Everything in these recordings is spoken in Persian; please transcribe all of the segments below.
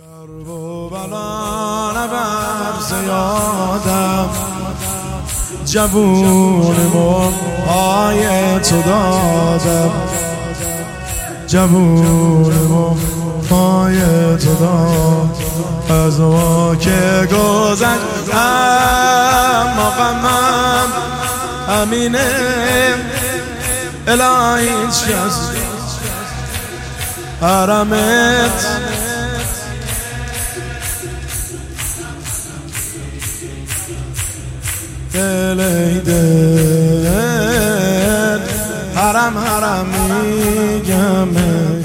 کرب و بلا نبر زیادم جوونمو پای تو دادم جوونمو پای تو دادم از ما که گذشت اما غمم همینه الهی هیچ کس حرمت دل حرم حرم میگم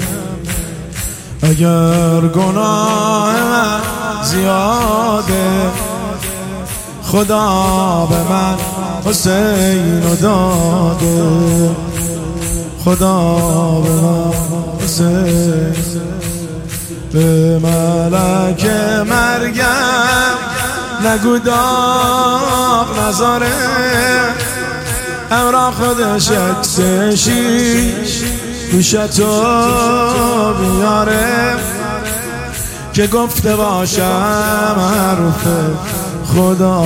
اگر گناه من زیاده خدا به من حسین داده خدا به من حسین به ملک مرگم نگو داغ نذاره همراه خودش عکسشی گوشتو بیاره که گفته باشم حرف خدا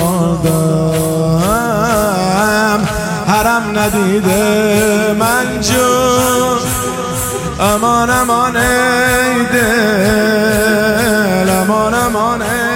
دارم حرم ندیده من جون امان امان ای دل امان امان